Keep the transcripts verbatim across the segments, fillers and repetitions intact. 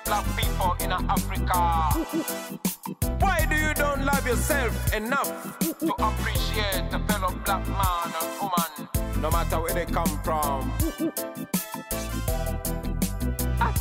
black people in Africa. Why do you don't love yourself enough to appreciate the fellow black man or woman, no matter where they come from? Ah.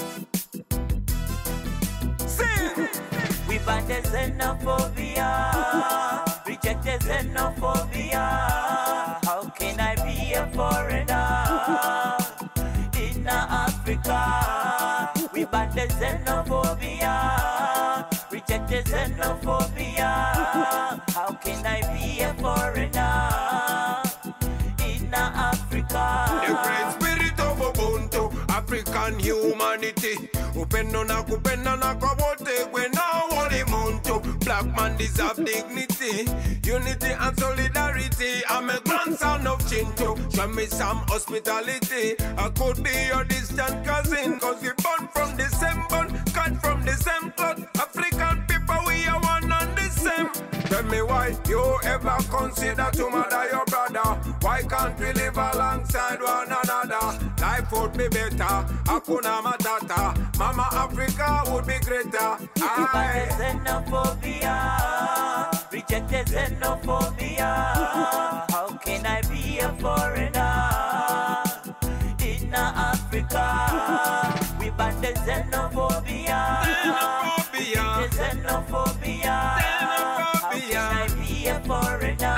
Sing! We ban the xenophobia, reject the xenophobia. How can I be a foreigner in Africa? We ban the xenophobia, reject the xenophobia. How can I be a foreigner in Africa? The great spirit of Ubuntu, African humanity. Upendo na kupenda na kwa wote kwena wale muntu. Black man deserve dignity, unity and solidarity. I'm a grandson of Chintu. Show me some hospitality. I could be your distant cousin, cause we born from the same bone, cut from the same cloth. African people, we are one and the same. Tell me why you ever consider to murder your brother? Why can't we live alongside one another? Life would be better, Hakuna Matata. Mama Africa would be greater. I xenophobia, reject the xenophobia. How can I be a foreigner in Africa? We ban the xenophobia, Xenophobia, the xenophobia. How can I be a foreigner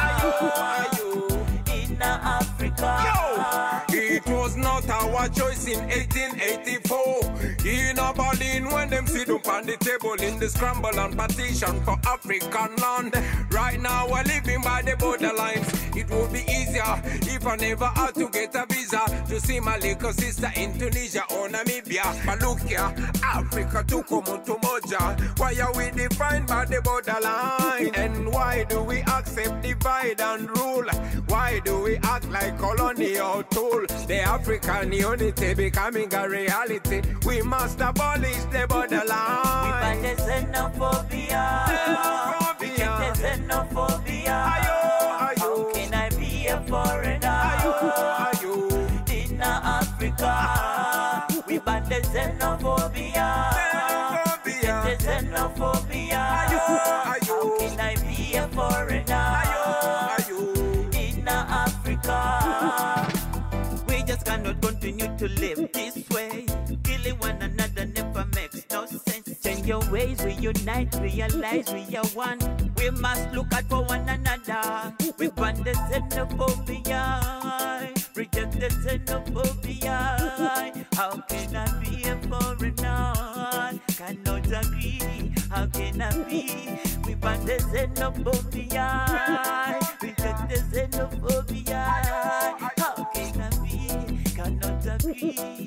in Africa? Yo! It was not our choice in eighteen eighty-four. In a Berlin when them sit up on the table in the scramble and partition for African land. Right now we're living by the borderlines. It would be easier if I never had to get a visa to see my little sister in Tunisia or Namibia. But look here, Africa tuko mtu moja. Why are we defined by the borderline? And why do we accept divide and rule? Why do we act like colonial tool? The African unity becoming a reality. We must abolish the borderline. We ban the xenophobia, Xenophobia. reject the xenophobia. Ayo, ayo. How can I be a foreigner Ayo, ayo. in Africa? We ban the xenophobia, Xenophobia. the xenophobia. Ayo, ayo. How can I be a foreigner Ayo, ayo. in Africa? We just cannot continue to live this way. Killing one another never makes no sense. Change your ways, we unite, realize we are one. We must look out for one another. We ban the xenophobia, reject the xenophobia. How can I be a foreigner? Cannot agree. How can I be? We ban the xenophobia, reject the xenophobia. How can I be? Cannot agree.